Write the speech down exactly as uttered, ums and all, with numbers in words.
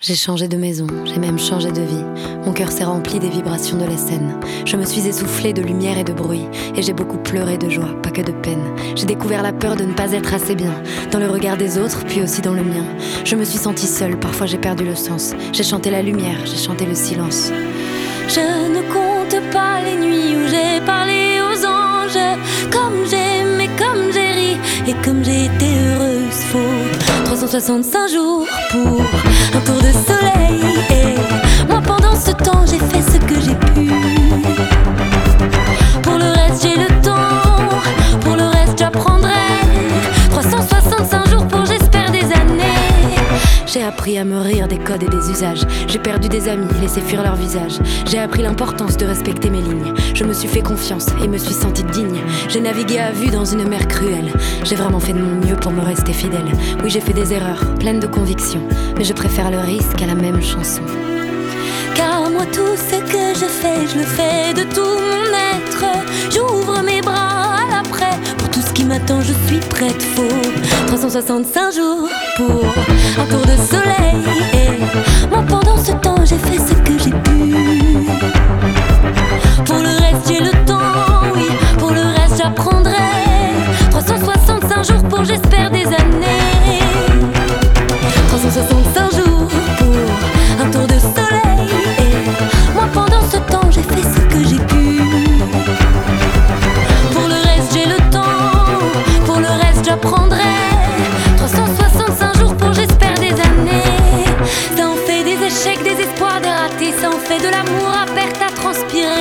J'ai changé de maison, j'ai même changé de vie. Mon cœur s'est rempli des vibrations de la scène. Je me suis essoufflée de lumière et de bruit. Et j'ai beaucoup pleuré de joie, pas que de peine. J'ai découvert la peur de ne pas être assez bien, dans le regard des autres, puis aussi dans le mien. Je me suis sentie seule, parfois j'ai perdu le sens. J'ai chanté la lumière, j'ai chanté le silence. Je ne compte pas les nuits où j'ai parlé aux anges. Comme j'ai aimé, comme j'ai ri et comme j'ai été heureuse. Faut trois cent soixante-cinq jours pour un tour de soleil. Et moi pendant ce temps j'ai fait ce que j'ai pu. Pour le reste j'ai le temps, pour le reste j'apprendrai. Trois cent soixante-cinq jours pour j'espère des années. J'ai appris à me rire des codes et des usages. J'ai perdu des amis, laissé fuir leur visage. J'ai appris l'importance de respecter mes lignes. Je me suis fait confiance et me suis sentie digne. J'ai navigué à vue dans une mer cruelle. J'ai vraiment fait de mon mieux pour me rester fidèle. Oui, j'ai fait des erreurs, pleines de conviction, mais je préfère le risque à la même chanson. Car moi tout ce que je fais, je le fais de tout mon être. J'ouvre mes bras à l'après. Pour tout ce qui m'attend, je suis prête. Faut trois cent soixante-cinq jours pour un tour de soleil. Et moi pendant ce temps, j'ai fait ce que j'ai pu. Pour le reste, j'ai le temps, oui. Pour le reste, j'apprendrai. Trois cent soixante-cinq jours pour j'espère des années. Trois cent soixante-cinq jours pour un tour de soleil. Et moi pendant ce temps, j'ai fait ce que j'ai pu. Pour le reste, j'ai le temps. Pour le reste, j'apprendrai. Trois cent soixante-cinq jours pour j'espère des années. Ça en fait des échecs, des espoirs, des ratés. Ça en fait de l'amour à perte à transpirer.